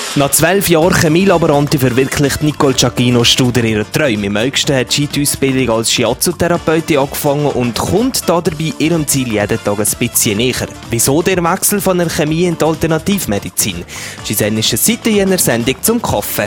Nach 12 Jahren Chemielaborantin verwirklicht Nicole Giacchino Studer ihre Träume. Im August hat sie die Ausbildung als Shiatsu-Therapeutin angefangen und kommt dabei ihrem Ziel jeden Tag ein bisschen näher. Wieso der Wechsel von der Chemie in die Alternativmedizin? Schizänische Seite jener Sendung zum Kaffee.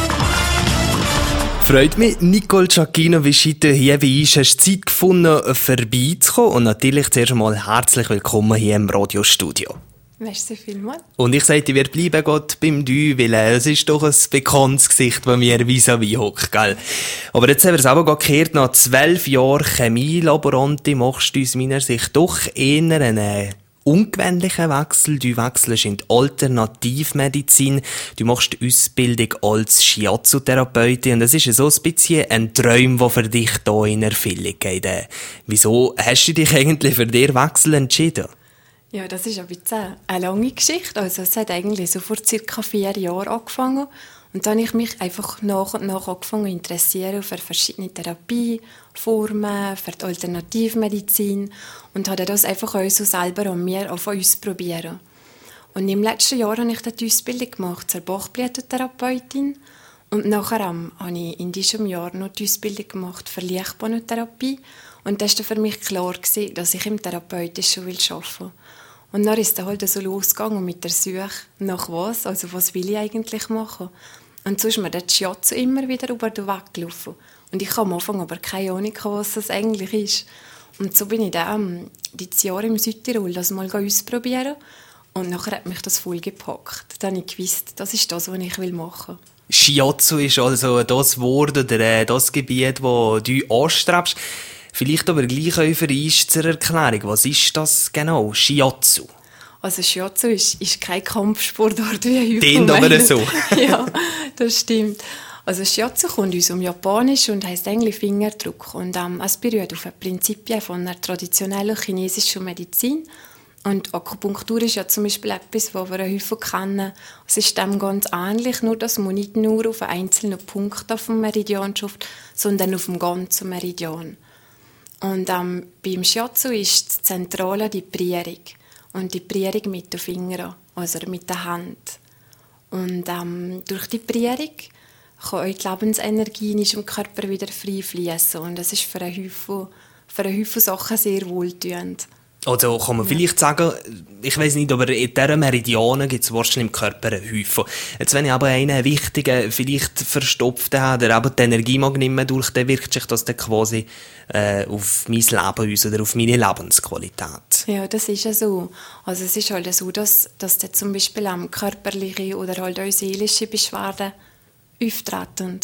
Freut mich, Nicole Giacchino, wie du hier bist. Hast du Zeit gefunden, vorbeizukommen? Und natürlich zuerst einmal herzlich willkommen hier im Radiostudio. Merci vielmals. Und ich sagte, wir bleiben Gott beim Du, weil es ist doch ein bekanntes Gesicht, das mir vis-à-vis hockt, gell? Aber jetzt haben wir es aber gekehrt, nach 12 Jahren Chemielaborantin machst du aus meiner Sicht doch eher einen ungewöhnlichen Wechsel. Du wechselst in die Alternativmedizin. Du machst die Ausbildung als Shiatsu-Therapeutin. Und das ist so ein bisschen ein Traum, der für dich hier in Erfüllung geht. Wieso hast du dich eigentlich für den Wechsel entschieden? Ja, das ist ein bisschen eine lange Geschichte. Also es hat eigentlich so vor ca. 4 Jahren angefangen. Und dann habe ich mich einfach nach und nach angefangen zu interessieren für verschiedene Therapieformen, für die Alternativmedizin und habe das einfach auch so selber an mir ausprobieren. Und im letzten Jahr habe ich dann die Ausbildung gemacht zur Bachblütentherapeutin und nachher habe ich in diesem Jahr noch die Ausbildung gemacht für Lichtbahntherapie. Und das war für mich klar, dass ich im Therapeutischen arbeiten will. Und dann ist es halt so losgegangen mit der Suche nach was, also was will ich eigentlich machen. Und so ist mir der Shiatsu immer wieder über den Weg gelaufen. Und ich habe am Anfang aber keine Ahnung, was das eigentlich ist. Und so bin ich dann dieses Jahr im Südtirol das mal ausprobieren. Und nachher hat mich das voll gepackt. Dann habe ich gewusst, das ist das, was ich machen will. Shiatsu ist also das Wort oder das Gebiet, das du anstrebst. Vielleicht aber gleich auch für uns zur Erklärung. Was ist das genau, Shiatsu? Also Shiatsu ist kein Kampfsportart, wie ich den aber so. Ja, das stimmt. Also Shiatsu kommt aus dem Japanisch und heisst eigentlich Fingerdruck. Und es berührt auf die Prinzipien von einer traditionellen chinesischen Medizin. Und Akupunktur ist ja zum Beispiel etwas, das wir häufig kennen. Es ist dem ganz ähnlich, nur dass man nicht nur auf einen einzelnen Punkt auf dem Meridian schafft, sondern auf dem ganzen Meridian. Und beim Shiatsu ist das Zentrale die Prierung. Und die Prierung mit den Fingern, also mit der Hand. Und durch die Prierung kann auch die Lebensenergie in unserem Körper wieder frei fließen. Und das ist für einen Haufen Sachen sehr wohltuend. Also kann man vielleicht sagen, ich weiss nicht, aber in dieser Meridianen gibt es wahrscheinlich im Körper einen Haufen. Jetzt, wenn ich aber einen wichtigen, vielleicht verstopften habe, der eben die Energie mag nicht mehr durch, dann wirkt sich das dann quasi auf mein Leben aus oder auf meine Lebensqualität. Ja, das ist ja so. Also es ist halt so, dass dann zum Beispiel körperliche oder halt auch seelische Beschwerden auftreten.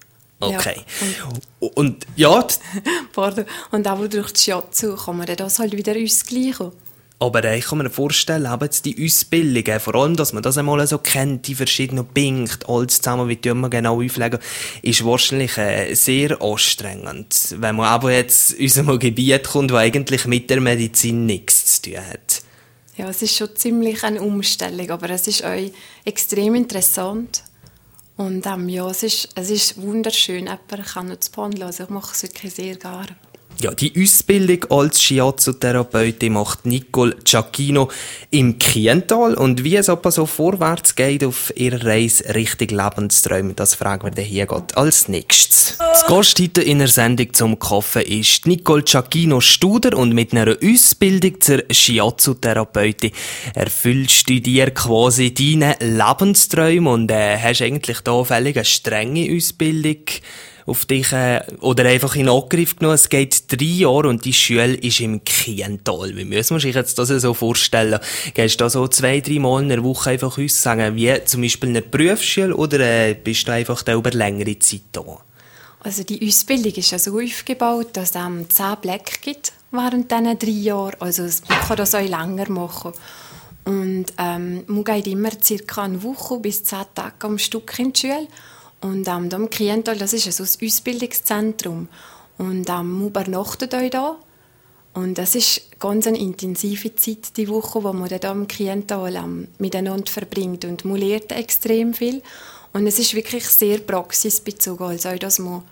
Okay. Ja. Und ja. Pardon. Und auch durch die Shiatsu kann man das halt wieder ausgleichen. Aber ich kann mir vorstellen, eben die Ausbildung, vor allem, dass man das einmal so kennt, die verschiedenen Punkte, alles zusammen, wie die wir genau auflegen, ist wahrscheinlich sehr anstrengend, wenn man aber jetzt in unserem Gebiet kommt, das eigentlich mit der Medizin nichts zu tun hat. Ja, es ist schon ziemlich eine Umstellung, aber es ist auch extrem interessant. Und ja, es ist wunderschön, jemanden zu behandeln. Also ich mache es wirklich sehr gerne. Ja, die Ausbildung als Shiatsu-Therapeutin macht Nicole Giacchino im Kiental. Und wie es aber so vorwärts geht auf ihrer Reise Richtung Lebensträume, das fragen wir hier gerade als nächstes. Das Gast heute in der Sendung zum Kaffee ist Nicole Giacchino Studer und mit einer Ausbildung zur Shiatsu-Therapeutin erfüllst du dir quasi deine Lebensträume und hast eigentlich da völlig eine strenge Ausbildung auf dich oder einfach in Angriff genommen. Es geht 3 Jahre und die Schule ist im Kiental. Wie müssen wir sich jetzt das so vorstellen? Gehst du da so 2-3 Mal in der Woche einfach uns sagen, wie zum Beispiel eine Berufsschule oder bist du einfach da über längere Zeit da? Also die Ausbildung ist ja so aufgebaut, dass es 10 Blöcke gibt während diesen 3 Jahren. Also man kann das auch länger machen. Und man geht immer ca. eine Woche bis 10 Tage am Stück in die Schule. Und am Kiental, das ist so ein Ausbildungszentrum. Und man übernachtet euch da. Und das ist ganz eine intensive Zeit, die Woche, die man dann am Kiental miteinander verbringt. Und man lernt extrem viel. Und es ist wirklich sehr praxisbezogen. Also auch, dass man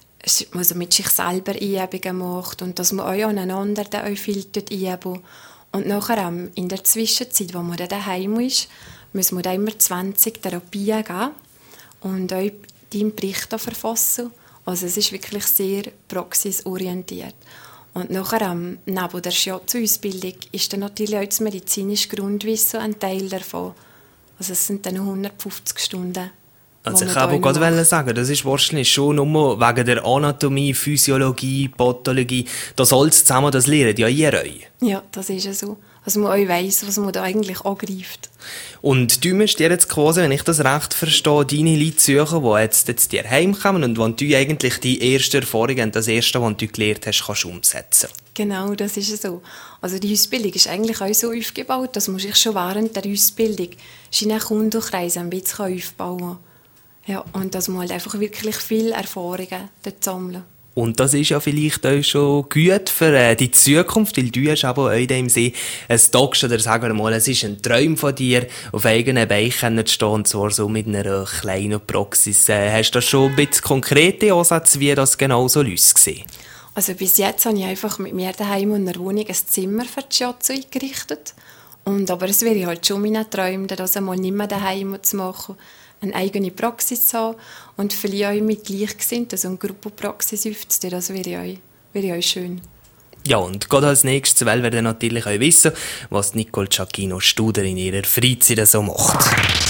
also mit sich selber Übungen macht und dass man auch aneinander dann auch viel üben. Und nachher in der Zwischenzeit, wo man dann daheim ist, müssen wir da immer 20 Therapien geben und auch deinen Bericht verfassen. Also es ist wirklich sehr praxisorientiert. Und nachher, neben der Shiatsu-Ausbildung, ist dann natürlich auch das medizinische Grundwissen ein Teil davon. Also es sind dann 150 Stunden. Also ich kann aber gerade sagen, das ist wahrscheinlich schon nur wegen der Anatomie, Physiologie, Pathologie, das alles zusammen, das lernt ja ihr euch. Ja, das ist ja so. Also man auch weiss, was man da eigentlich angreift. Und du musst dir jetzt quasi, wenn ich das recht verstehe, deine Leute suchen, die jetzt dir heimkommen und wo du eigentlich die erste Erfahrung und das Erste, was du gelernt hast, kannst umsetzen. Genau, das ist ja so. Also die Ausbildung ist eigentlich auch so aufgebaut, dass man sich schon während der Ausbildung seinen Kundenkreis ein bisschen aufbauen kann. Ja, und dass man halt einfach wirklich viele Erfahrungen dort sammeln. Und das ist ja vielleicht auch schon gut für die Zukunft, weil du hast aber auch in dem Sinn ein Talkst oder sagen wir mal, es ist ein Traum von dir, auf eigenen Beinen zu stehen, und zwar so mit einer kleinen Praxis. Hast du da schon ein bisschen konkrete Ansätze, wie das genau so aussieht? Also bis jetzt habe ich einfach mit mir daheim in einer Wohnung ein Zimmer für die Shiatsu eingerichtet. Aber es wäre halt schon meine Träume, das einmal nicht mehr daheim zu machen, eine eigene Praxis zu haben und vielleicht auch mit Gleichgesinnten, also eine Gruppenpraxis aufzunehmen. Das wäre auch schön. Ja, und gerade als nächstes werden wir dann natürlich auch wissen, was Nicole Giacchino-Studer in ihrer Freizeit so macht.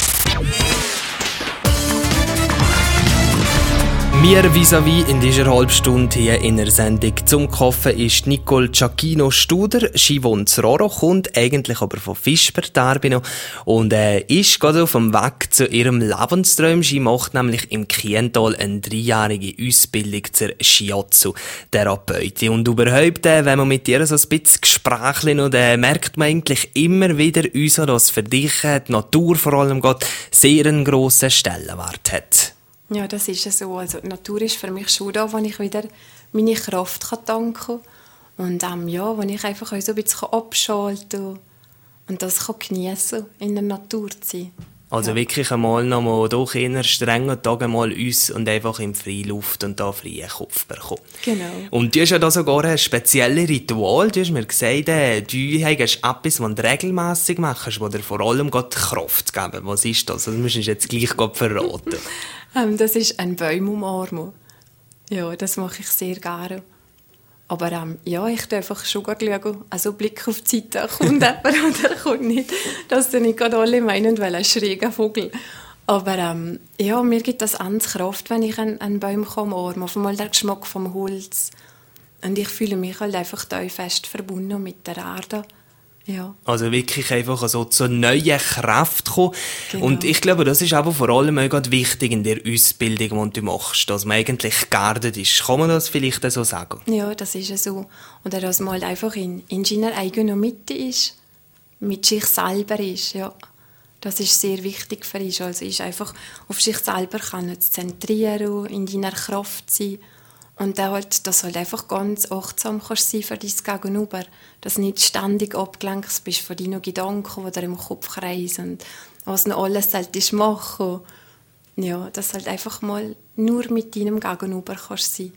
Mir vis-à-vis in dieser Halbstunde hier in der Sendung zum Kaffee ist Nicole Giacchino-Studer. Sie wohnt in Roro, kommt eigentlich aber von Fischberg und ist gerade auf dem Weg zu ihrem Lebenstraum. Sie macht nämlich im Kiental eine 3-jährige Ausbildung zur Shiatsu-Therapeutin. Und überhaupt, wenn man mit ihr so ein bisschen Gesprächchen und merkt man eigentlich immer wieder uns, dass für dich die Natur vor allem gerade sehr einen grossen Stellenwert hat. Ja, das ist ja so. Also die Natur ist für mich schon da, wo ich wieder meine Kraft tanken kann. Und wo ich einfach auch so ein bisschen abschalten kann und das geniessen kann, in der Natur zu sein. Also wirklich einmal noch mal durch einen strengen Tag einmal uns und einfach in freie Luft und da freien Kopf bekommen. Genau. Und du hast ja da sogar ein spezielles Ritual. Du hast mir gesagt, du hast etwas, was du regelmässig machst, das dir vor allem Kraft geben. Was ist das? Das musst du jetzt gleich verraten. Das ist ein Baum umarmen. Ja, das mache ich sehr gerne. Aber ich darf einfach schon schauen, also Blick auf die Seite, kommt jemand oder kommt nicht. Dass dann nicht gerade alle meinen, weil ein schräger Vogel. Aber mir gibt das ans Kraft, wenn ich einen Baum umarme. Auf einmal der Geschmack vom Holz. Und ich fühle mich halt einfach da fest verbunden mit der Erde. Ja. Also wirklich einfach so zur neuen Kraft kommen. Genau. Und ich glaube, das ist aber vor allem auch wichtig in der Ausbildung, die du machst, dass man eigentlich geerdet ist. Kann man das vielleicht so sagen? Ja, das ist ja so. Oder dass man halt einfach in seiner eigenen Mitte ist, mit sich selber ist, ja. Das ist sehr wichtig für ihn. Also ist einfach auf sich selber können zu zentrieren, in deiner Kraft sein. Und dass halt einfach ganz achtsam kannst sein für dein Gegenüber. Dass du nicht ständig abgelenkt bist von deinen Gedanken, die dir im Kopf kreisen und was du alles solltest machen. Ja, dass halt einfach mal nur mit deinem Gegenüber kannst sein.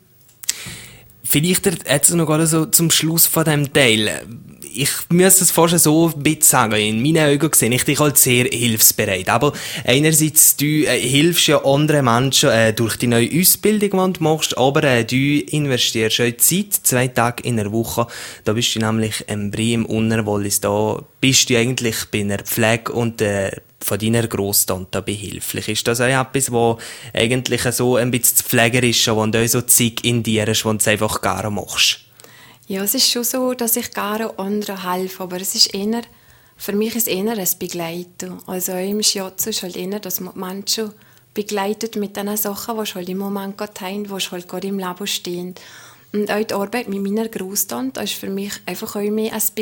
Vielleicht jetzt noch gerade so zum Schluss von diesem Teil. Ich muss es fast so ein bisschen sagen. In meinen Augen sehe ich dich halt sehr hilfsbereit. Aber einerseits, du hilfst ja anderen Menschen durch die neue Ausbildung, die du machst, aber du investierst auch Zeit, 2 Tage in der Woche. Da bist du nämlich im Unterwallis. Da bist du eigentlich bei einer Pflege und von deiner Grosstante behilflich. Ist das auch etwas, was eigentlich so ein bisschen pflegerisch ist, wo du so Zeug in dir hast, wo du es einfach gerne machst? Ja, es ist schon so, dass ich gerne anderen helfe, aber es ist eher, für mich ist es eher ein Begleiten. Also im Shiatsu ist halt eher, dass man Menschen begleitet mit den Sachen, die halt im Moment gerade haben, die halt gerade im Leben stehen. Und auch die Arbeit mit meiner Grosstante ist für mich einfach auch mehr ein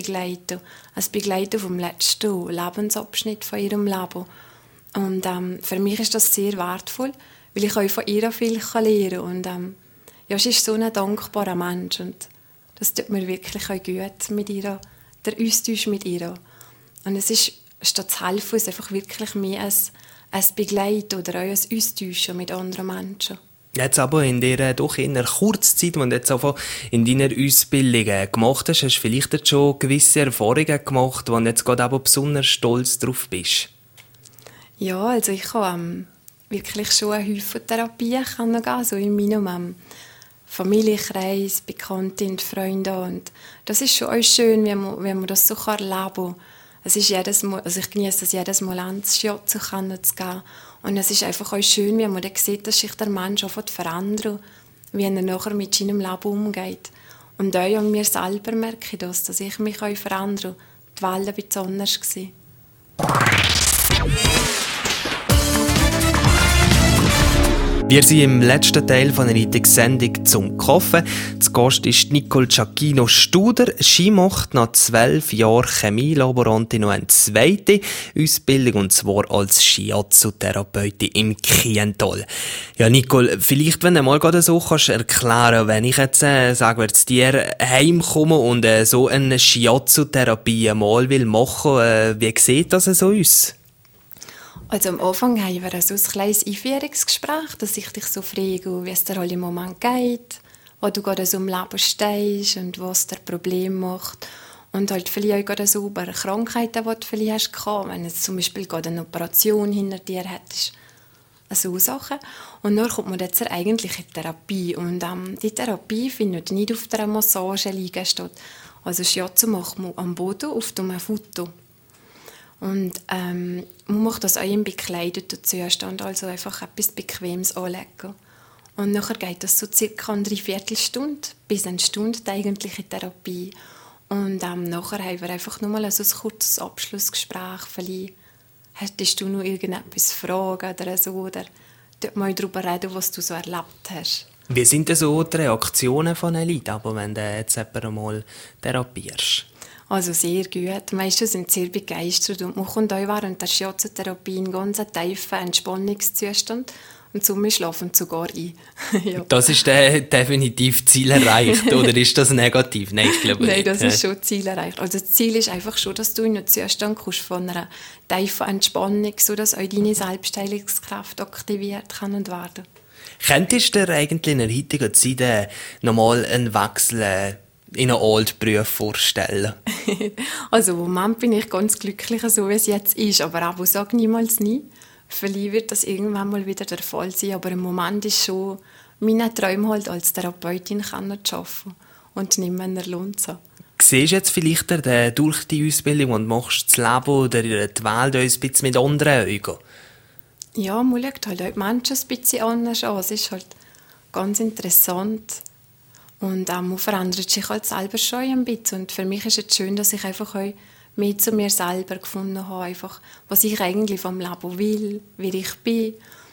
Begleiten vom letzten Lebensabschnitt von ihrem Leben. Und für mich ist das sehr wertvoll, weil ich auch von ihr viel lernen kann. Und sie ist so ein dankbarer Mensch und das tut mir wirklich auch gut mit ihr, der Austausch mit ihr. Und es ist, statt zu helfen, ist einfach wirklich mehr ein Begleiten oder auch ein Austauschen mit anderen Menschen. Jetzt aber in dieser doch eher kurzen Zeit, die du jetzt einfach in deiner Ausbildung gemacht hast, hast du vielleicht jetzt schon gewisse Erfahrungen gemacht, wo du jetzt gerade aber besonders stolz drauf bist? Ja, also ich habe wirklich schon eine Haufen Therapien gehen, so in meinem Familienkreis, Bekannte und Freunde. Und das ist schon auch schön, wenn man das so erleben kann. Es ist jedes Mal, also ich genieße es jedes Mal ins Shiatsu zu gehen. Und es ist einfach auch schön, wenn man dann sieht, dass sich der Mensch auch verändert, wie er nachher mit seinem Leben umgeht. Und auch an mir selber merke ich das, dass ich mich auch verändere. Die Welt war ein bisschen anders. Wir sind im letzten Teil von der Sendung zum Kochen. Zu Gast ist Nicole Giacchino-Studer. Sie macht nach 12 Jahren Chemielaborantin noch eine zweite Ausbildung, und zwar als Shiatsu-Therapeutin im Kiental. Ja, Nicole, vielleicht, wenn du mal gerade so kannst erklären, wenn ich jetzt, sagen wir, zu dir heimkomme und so eine Shiatsu-Therapie mal will machen, wie sieht das so aus? Also am Anfang haben wir so ein kleines Einführungsgespräch, dass ich dich so frage, wie es dir im Moment geht, wo du gerade so im Leben stehst und was dir Probleme macht. Und halt vielleicht auch gerade so über Krankheiten, die du vielleicht hast, wenn du zum Beispiel gerade eine Operation hinter dir hättest. So Sachen. Und dann kommt man jetzt zur eigentlichen Therapie. Und die Therapie findet nicht auf der Massage liegen statt. Also Shiatsu macht man am Boden auf einem Foto. Und man macht das auch im bekleideten Zustand, also einfach etwas Bequemes anlegen. Und nachher geht das so circa eine Dreiviertelstunde bis eine Stunde die eigentliche Therapie. Und nachher haben wir einfach nochmal so ein kurzes Abschlussgespräch. Vielleicht hättest du noch irgendetwas fragen oder so, oder dort mal darüber reden, was du so erlebt hast. Wie sind denn so die Reaktionen von den Leuten, aber wenn du jetzt jemanden mal therapierst? Also sehr gut. Die meisten sind sehr begeistert und man kommt auch während der Shiatsu-Therapie in ganz tiefen Entspannungszustand und somit schlafen sogar ein. Ja. Das ist definitiv Ziel erreicht, oder ist das negativ? Nein, ich glaube nicht. Nein, das ist schon Ziel erreicht. Also das Ziel ist einfach schon, dass du in einen Zustand kommst von einer tiefen Entspannung, sodass auch deine Selbstheilungskraft aktiviert werden kann. Könntest du dir eigentlich in der heutigen Zeit nochmal einen Wechsel in einen Old-Beruf vorstellen? Also im Moment bin ich ganz glücklich, so wie es jetzt ist. Aber auch sag niemals nie. Vielleicht wird das irgendwann mal wieder der Fall sein. Aber im Moment ist schon mein Traum halt als Therapeutin zu arbeiten und nicht mehr lohnt es. Siehst du jetzt vielleicht durch die Ausbildung und machst das Leben oder die Welt ein bisschen mit anderen Augen? Ja, man schaut halt auch die Menschen ein bisschen anders an. Es ist halt ganz interessant. Und man verändert sich halt selber schon ein bisschen. Und für mich ist es schön, dass ich einfach auch mehr zu mir selber gefunden habe. Einfach, was ich eigentlich vom Leben will, wie ich bin.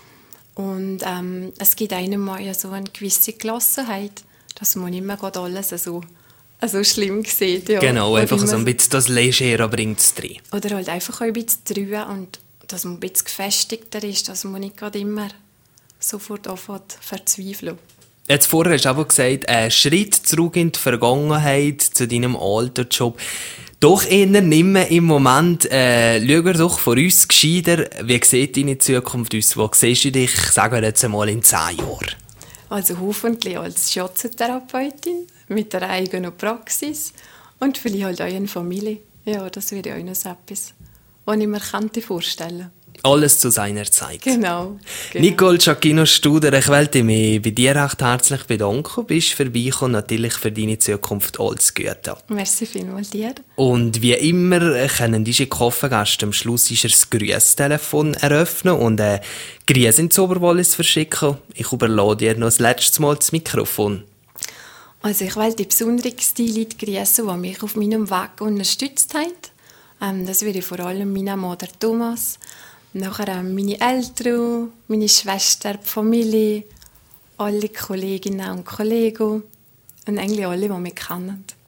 Und es gibt einem mal ja so eine gewisse Gelassenheit, dass man nicht mehr alles so schlimm sieht. Ja. Genau, einfach so ein bisschen das Legere bringt es drin. Oder halt einfach auch ein bisschen drüber und dass man ein bisschen gefestigter ist, dass man nicht gerade immer sofort anfängt verzweifeln. Jetzt vorher hast du aber gesagt, ein Schritt zurück in die Vergangenheit zu deinem alten Job. Doch eher nicht mehr im Moment. Schau wir doch von uns gescheiter. Wie sieht deine Zukunft aus? Wo siehst du dich, sagen wir jetzt einmal, in 10 Jahren? Also hoffentlich als Shiatsu-Therapeutin mit einer eigenen Praxis und vielleicht halt auch eine Familie. Ja, das wäre auch noch etwas, was ich mir vorstellen könnte. Alles zu seiner Zeit. Genau. Nicole Giacchino-Studer, ich wollte mich bei dir recht herzlich bedanken. Du bist vorbeigekommen, natürlich für deine Zukunft alles Gute. Merci vielmals dir. Und wie immer können diese Koffengäste am Schluss das Grüßtelefon eröffnen und Grüße ins Oberwallis verschicken. Ich überlasse dir noch das letzte Mal das Mikrofon. Also ich wollte besonders die Leute grüßen, die mich auf meinem Weg unterstützt haben. Das wäre vor allem mein Mann, der Thomas. Nachher meine Eltern, meine Schwester, die Familie, alle Kolleginnen und Kollegen und eigentlich alle, die mich kennen.